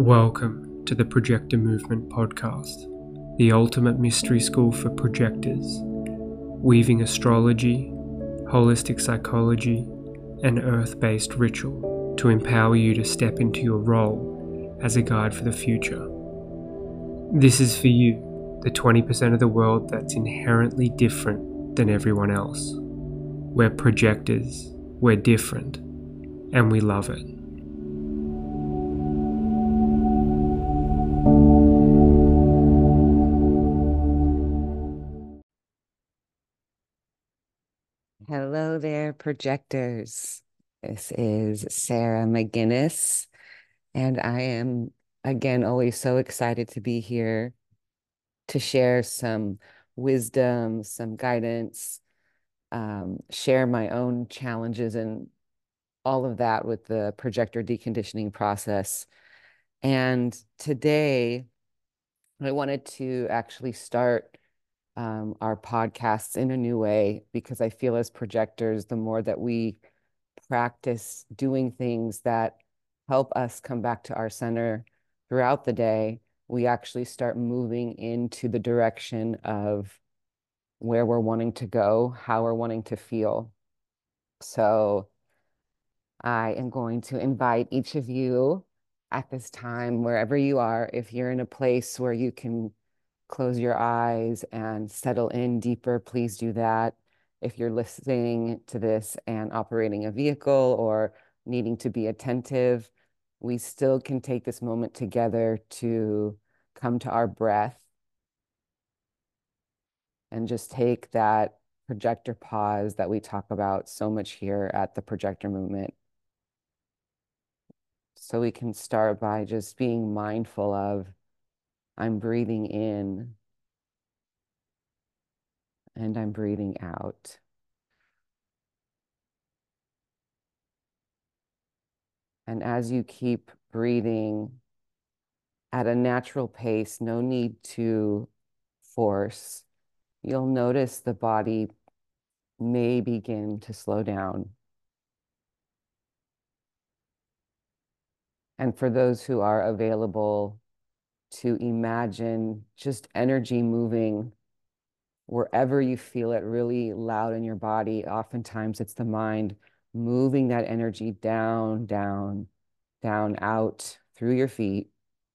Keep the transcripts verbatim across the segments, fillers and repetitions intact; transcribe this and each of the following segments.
Welcome to the Projector Movement Podcast, the ultimate mystery school for projectors, weaving astrology, holistic psychology, and earth-based ritual to empower you to step into your role as a guide for the future. This is for you, the twenty percent of the world that's inherently different than everyone else. We're projectors, we're different, and we love it. Hello there, projectors. This is Sarah McGinnis, and I am, again, always so excited to be here to share some wisdom, some guidance, um, share my own challenges and all of that with the projector deconditioning process. And today, I wanted to actually start um, our podcasts in a new way, because I feel as projectors, the more that we practice doing things that help us come back to our center throughout the day, we actually start moving into the direction of where we're wanting to go, how we're wanting to feel. So I am going to invite each of you at this time, wherever you are, if you're in a place where you can close your eyes and settle in deeper, please do that. If you're listening to this and operating a vehicle or needing to be attentive, we still can take this moment together to come to our breath and just take that projector pause that we talk about so much here at the Projector Movement. So we can start by just being mindful of, I'm breathing in and I'm breathing out. And as you keep breathing at a natural pace, no need to force, you'll notice the body may begin to slow down. And for those who are available to imagine just energy moving wherever you feel it really loud in your body, oftentimes it's the mind moving that energy down, down, down, out through your feet.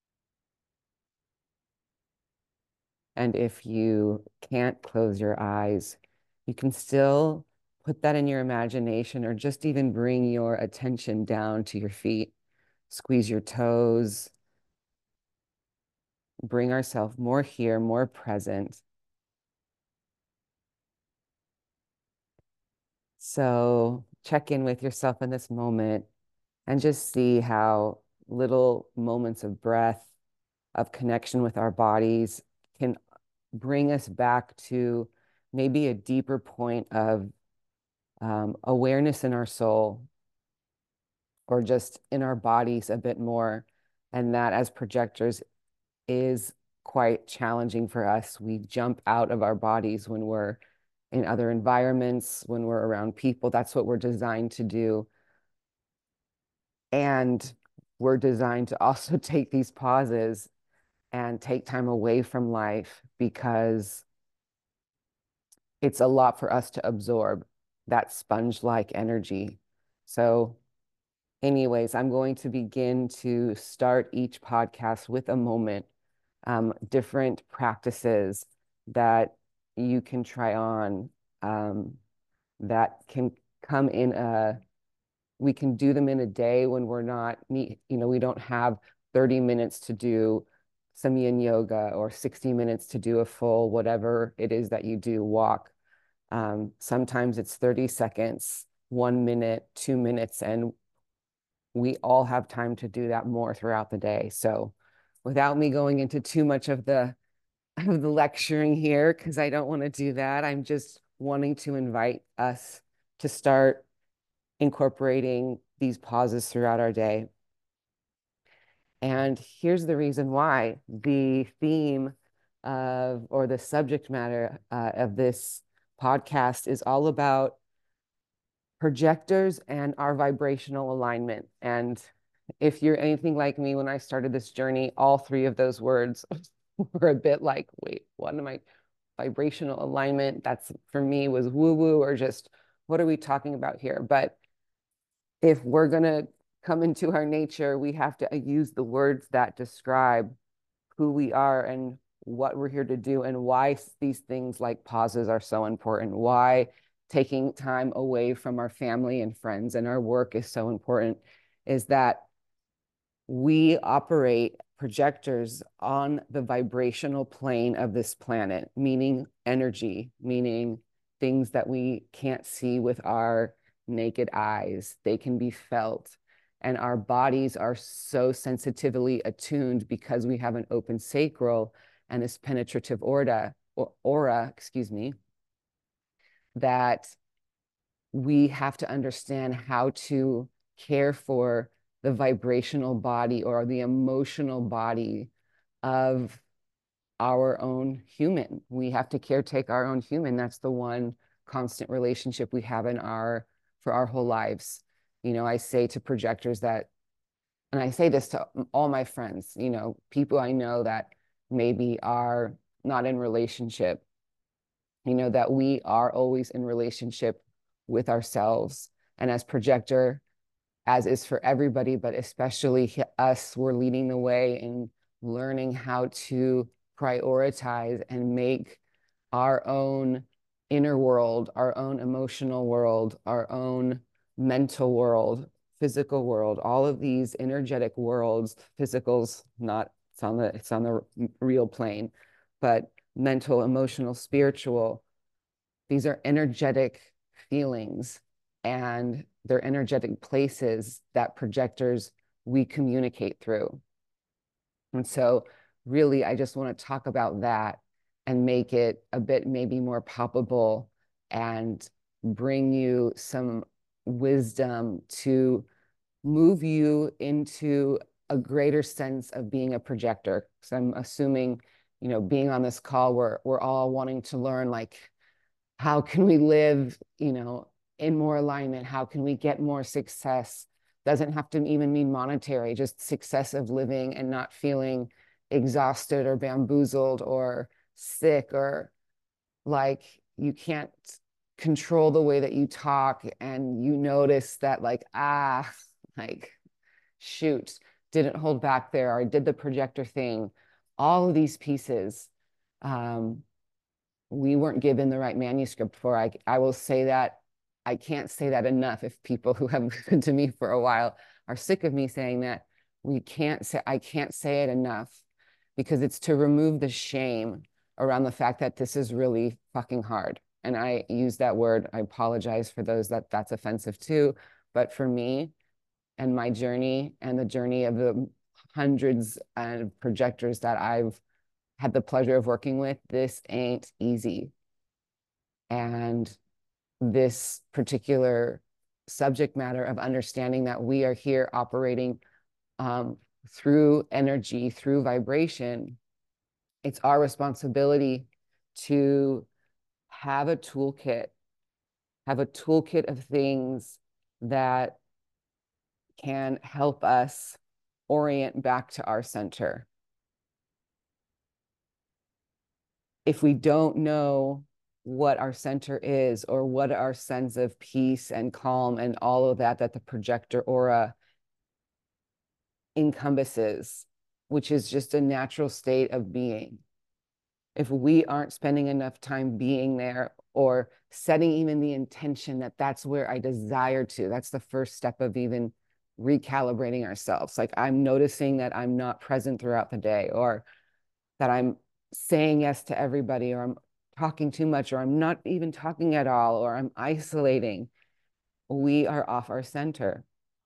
And if you can't close your eyes, you can still put that in your imagination, or just even bring your attention down to your feet. Squeeze your toes. Bring ourselves more here, more present. So check in with yourself in this moment and just see how little moments of breath, of connection with our bodies, can bring us back to maybe a deeper point of um, awareness in our soul, or just in our bodies a bit more. And that, as projectors, is quite challenging for us. We jump out of our bodies when we're in other environments, when we're around people. That's what we're designed to do. And we're designed to also take these pauses and take time away from life, because it's a lot for us to absorb, that sponge-like energy. So anyways, I'm going to begin to start each podcast with a moment, um, different practices that you can try on, um, that can come in a, we can do them in a day when we're not, you know, we don't have thirty minutes to do some yin yoga, or sixty minutes to do a full, whatever it is that you do, walk. Um, sometimes it's thirty seconds, one minute, two minutes, and we all have time to do that more throughout the day. So without me going into too much of the of the lecturing here, because I don't want to do that, I'm just wanting to invite us to start incorporating these pauses throughout our day. And here's the reason why. The theme of, or the subject matter uh, of this podcast is all about projectors and our vibrational alignment. And if you're anything like me, when I started this journey, all three of those words were a bit like, wait, what am I? Vibrational alignment, that's for me was woo woo, or just what are we talking about here? But if we're going to come into our nature, we have to use the words that describe who we are and what we're here to do, and why these things like pauses are so important, why taking time away from our family and friends and our work is so important, is that we operate projectors on the vibrational plane of this planet, meaning energy, meaning things that we can't see with our naked eyes. They can be felt. And our bodies are so sensitively attuned because we have an open sacral and this penetrative aura, or aura, excuse me, that we have to understand how to care for the vibrational body or the emotional body of our own human. We have to caretake our own human. That's the one constant relationship we have in our, for our whole lives. You know, I say to projectors that, and I say this to all my friends, you know, people I know that maybe are not in relationship, you know, that we are always in relationship with ourselves. And as projector, as is for everybody, but especially us, we're leading the way in learning how to prioritize and make our own inner world, our own emotional world, our own mental world, physical world, all of these energetic worlds. Physical's not, it's on the, it's on the real plane, but mental, emotional, spiritual, these are energetic feelings, and they're energetic places that projectors, we communicate through. And so really, I just want to talk about that and make it a bit maybe more palpable and bring you some wisdom to move you into a greater sense of being a projector. So I'm assuming, you know, being on this call, we're, we're all wanting to learn, like, how can we live, you know, in more alignment? How can we get more success? Doesn't have to even mean monetary, just success of living and not feeling exhausted or bamboozled or sick, or like you can't control the way that you talk and you notice that, like, ah, like, shoot, didn't hold back there, or I did the projector thing. All of these pieces, um, we weren't given the right manuscript for. I, I will say that. I can't say that enough. If people who have listened to me for a while are sick of me saying that, we can't say, I can't say it enough, because it's to remove the shame around the fact that this is really fucking hard. And I use that word. I apologize for those that that's offensive too. But for me and my journey and the journey of the hundreds of projectors that I've had the pleasure of working with, this ain't easy. And this particular subject matter of understanding that we are here operating um, through energy, through vibration, it's our responsibility to have a toolkit, have a toolkit of things that can help us orient back to our center. If we don't know what our center is, or what our sense of peace and calm and all of that that the projector aura encompasses, which is just a natural state of being, if we aren't spending enough time being there, or setting even the intention that that's where I desire to, that's the first step of even recalibrating ourselves. Like, I'm noticing that I'm not present throughout the day, or that I'm saying yes to everybody, or I'm talking too much, or I'm not even talking at all, or I'm isolating. We are off our center.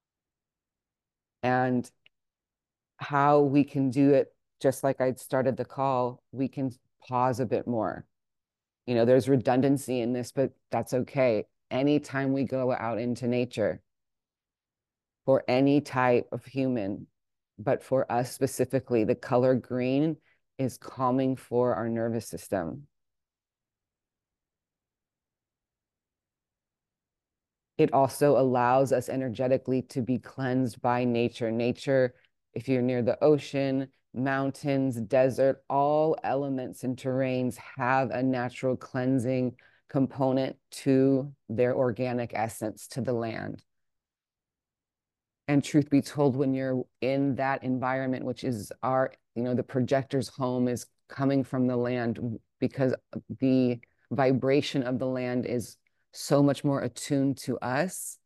And how we can do it, just like I started the call, we can pause a bit more. You know, there's redundancy in this, but that's okay. Anytime we go out into nature, for any type of human, but for us specifically, the color green is calming for our nervous system. it also allows us energetically to be cleansed by nature. Nature, if you're near the ocean, mountains, desert, all elements and terrains have a natural cleansing component to their organic essence, to the land. And truth be told, when you're in that environment, which is our, you know, the projector's home is coming from the land, because the vibration of the land is so much more attuned to us,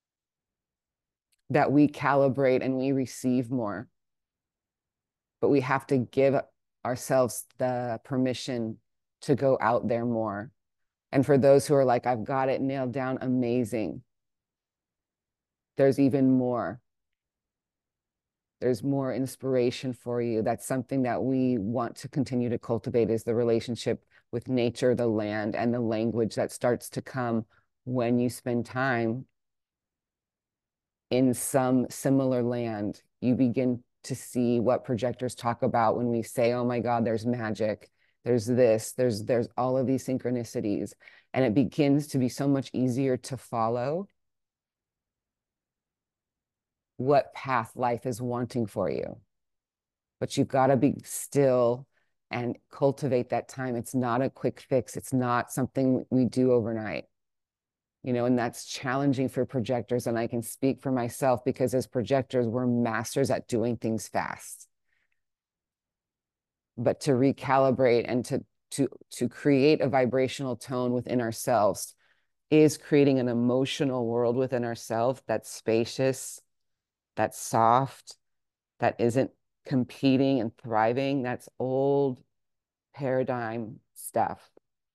that we calibrate and we receive more. But we have to give ourselves the permission to go out there more. And for those who are like, I've got it nailed down, amazing. There's even more. There's more inspiration for you. That's something that we want to continue to cultivate, is the relationship with nature, the land, and the language that starts to come when you spend time in some similar land. You begin to see what projectors talk about when we say, oh my God, there's magic, there's this, there's there's all of these synchronicities. And it begins to be so much easier to follow what path life is wanting for you. But you've got to be still and cultivate that time. It's not a quick fix. It's not something we do overnight. You know, and that's challenging for projectors. And I can speak for myself, because as projectors, we're masters at doing things fast. But to recalibrate and to, to, to create a vibrational tone within ourselves is creating an emotional world within ourselves that's spacious, that's soft, that isn't competing and thriving. That's old paradigm stuff.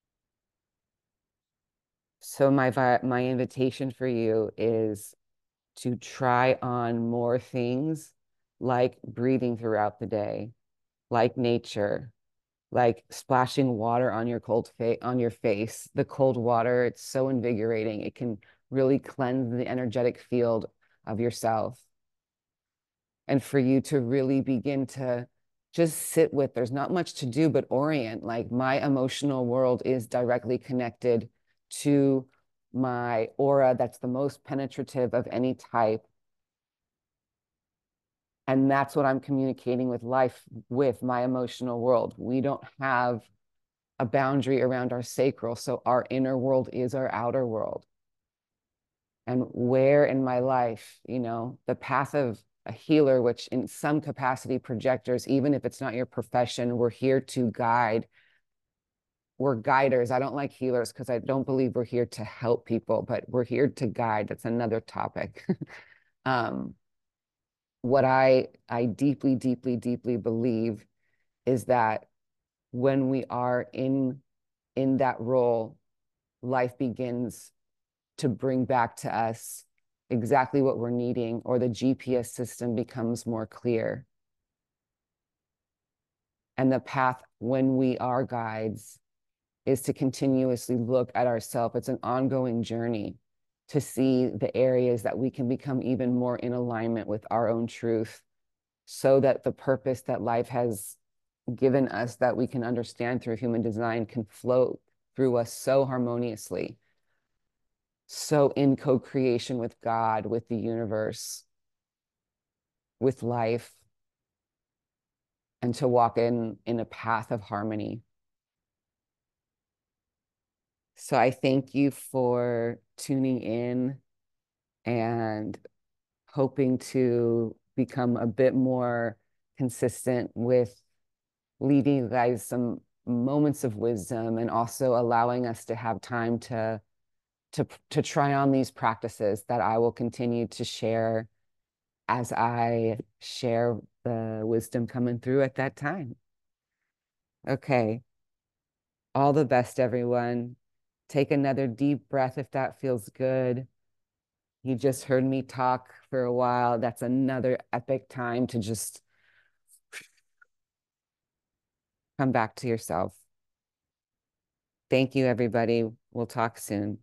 So my my invitation for you is to try on more things, like breathing throughout the day, like nature, like splashing water on your cold face, on your face. The cold water, it's so invigorating. It can really cleanse the energetic field of yourself. And for you to really begin to just sit with, there's not much to do but orient. Like, my emotional world is directly connected to my aura, that's the most penetrative of any type. And that's what I'm communicating with life, with my emotional world. We don't have a boundary around our sacral. So our inner world is our outer world. And where in my life, you know, the path of a healer, which in some capacity, projectors, even if it's not your profession, we're here to guide. We're guiders. I don't like healers because I don't believe we're here to help people, but we're here to guide. That's another topic. um, what I, I deeply, deeply, deeply believe is that when we are in, in that role, life begins to bring back to us exactly what we're needing, or the G P S system becomes more clear. And the path, when we are guides, is to continuously look at ourselves. It's an ongoing journey to see the areas that we can become even more in alignment with our own truth, so that the purpose that life has given us, that we can understand through human design, can flow through us so harmoniously, so in co-creation with God, with the universe, with life, and to walk in, in a path of harmony. So I thank you for tuning in and hoping to become a bit more consistent with leaving you guys some moments of wisdom, and also allowing us to have time to, to, to try on these practices that I will continue to share as I share the wisdom coming through at that time. Okay. All the best, everyone. Take another deep breath if that feels good. You just heard me talk for a while. That's another epic time to just come back to yourself. Thank you, everybody. We'll talk soon.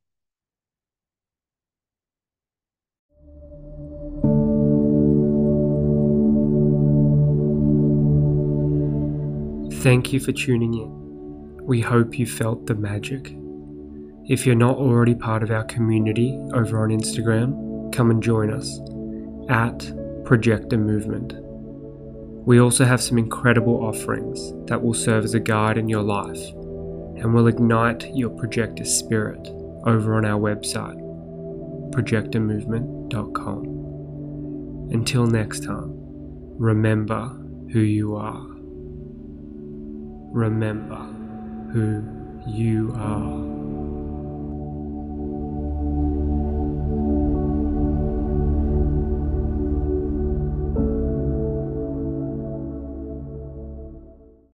Thank you for tuning in. We hope you felt the magic. If you're not already part of our community over on Instagram, come and join us at Projector Movement. We also have some incredible offerings that will serve as a guide in your life and will ignite your projector spirit over on our website, projector movement dot com. Until next time, remember who you are. Remember who you are.